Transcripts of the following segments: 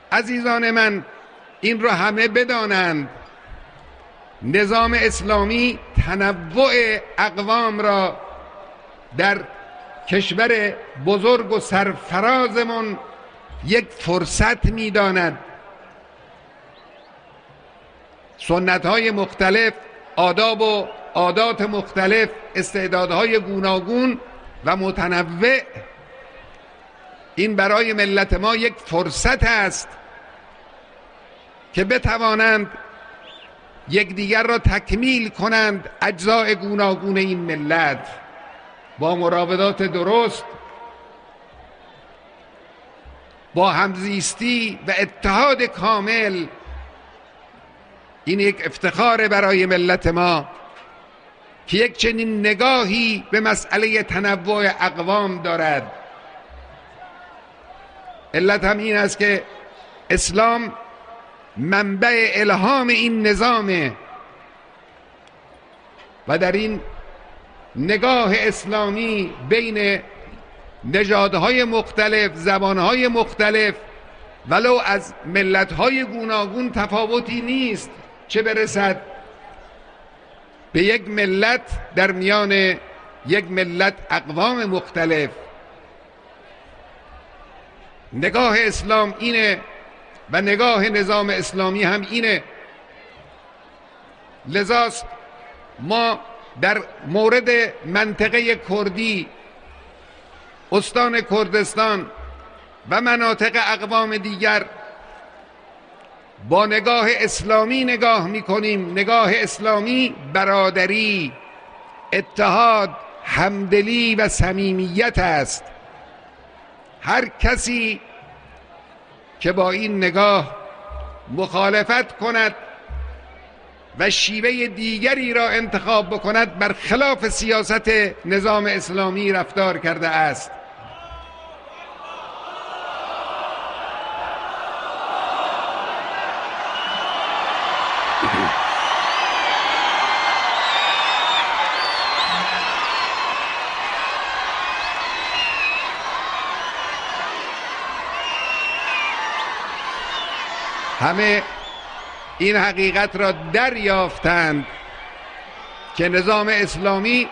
عزیزان من این را همه بدانند، نظام اسلامی تنوع اقوام را در کشور بزرگ و سرفرازمون یک فرصت می‌داند. سنت‌های مختلف، آداب و عادات مختلف، استعدادهای گوناگون و متنوع، این برای ملت ما یک فرصت است که بتوانند یکدیگر را تکمیل کنند. اجزای گوناگون این ملت با مراودات درست، با همزیستی و اتحاد کامل، این یک افتخار برای ملت ما که یک چنین نگاهی به مسئله تنوع اقوام دارد. علت هم این است که اسلام منبع الهام این نظامه و در این نگاه اسلامی بین نژادهای مختلف، زبانهای مختلف، ولو از ملتهای گوناگون تفاوتی نیست، چه برسد به یک ملت در میان یک ملت اقوام مختلف. نگاه اسلام اینه و نگاه نظام اسلامی هم اینه. لذاست ما در مورد منطقه کردی، استان کردستان و مناطق اقوام دیگر با نگاه اسلامی نگاه می‌کنیم. نگاه اسلامی برادری، اتحاد، همدلی و صمیمیت است. هر کسی که با این نگاه مخالفت کند و شیوه دیگری را انتخاب بکند، برخلاف سیاست نظام اسلامی رفتار کرده است. همه این حقیقت را دریافتند که نظام اسلامی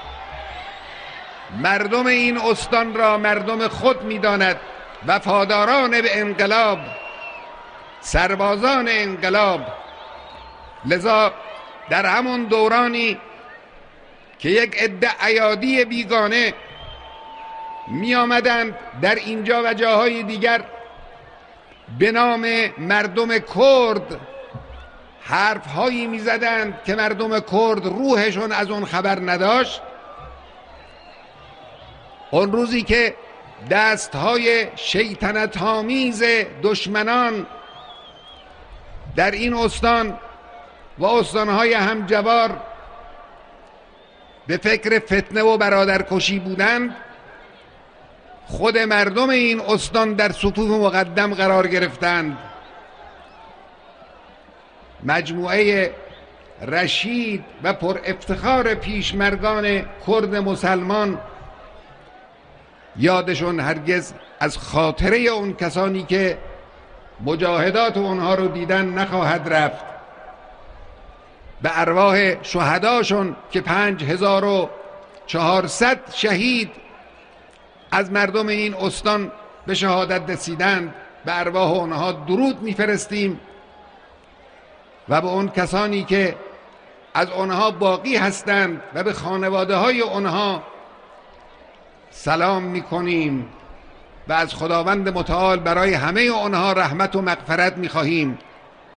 مردم این استان را مردم خود می‌داند، وفاداران به انقلاب، سربازان انقلاب. لذا در همون دورانی که یک عده ایادی بیگانه می آمدند در اینجا و جاهای دیگر به نام مردم کرد حرفهایی می زدند که مردم کرد روحشون از اون خبر نداشت، اون روزی که دستهای شیطنت آمیز دشمنان در این استان و استانهای همجوار به فکر فتنه و برادرکشی بودند، خود مردم این استان در صفوف مقدم قرار گرفتند. مجموعه رشید و پر افتخار پیشمرگان کرد مسلمان یادشون هرگز از خاطره اون کسانی که مجاهدات اونها رو دیدن نخواهد رفت. به ارواح شهداشون که 5400 شهید از مردم این استان به شهادت رسیدند، به ارواح اونها درود میفرستیم و به اون کسانی که از اونها باقی هستند و به خانواده های اونها سلام میکنیم و از خداوند متعال برای همه اونها رحمت و مغفرت میخواهیم.